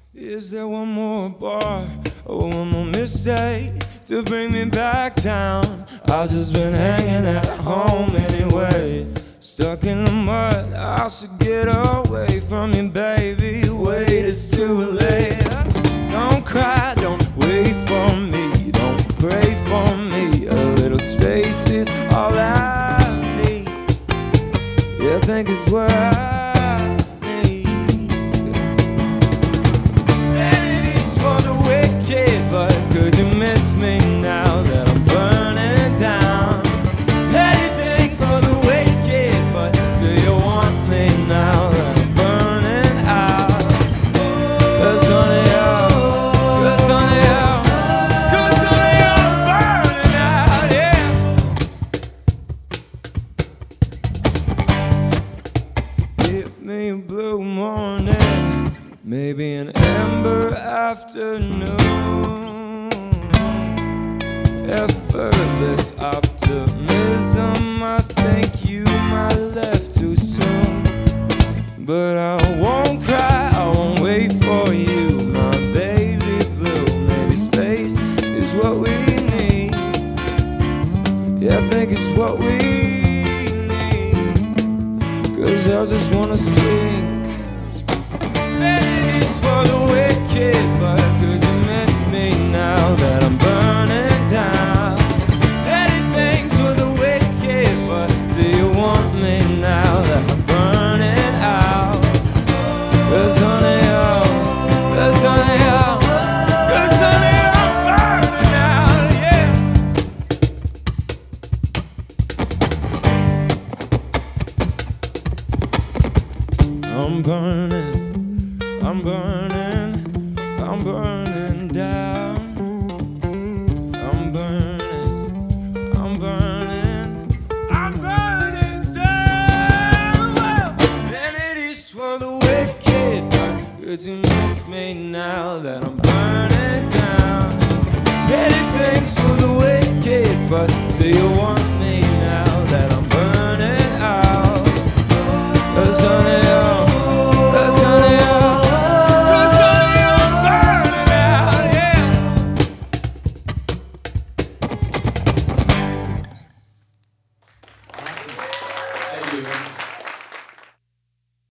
Is there one more bar or one more mistake to bring me back down? I've just been hanging at home anyway, stuck in the mud. I should get away from you, baby. Wait, it's too late. Don't cry, don't wait for me, don't pray for me. A little space is all I need. Yeah, I think it's what I need. And it is for the wicked, but could you miss me now that I'm burning down? Petty things for the wicked, but do you want me now that I'm burning out? 'Cause honey, I'm burning out, yeah. Give me a blue morning, maybe an amber afternoon, effortless optimism. I think you might have left too soon, but I won't cry, I won't wait for you, my baby blue. Maybe space is what we need. Yeah, I think it's what we need. 'Cause I just wanna sink. And it is for the wicked, but could you miss me now that I'm burning down? Anything's for the wicked, but do you want me now that I'm burning out? 'Cause honey, I'm burning out, yeah. I'm burning, I'm burning, I'm burning down. I'm burning, I'm burning, I'm burning down. And it is for the wicked, but could you miss me now that I'm burning down? Petty things for the wicked, but do you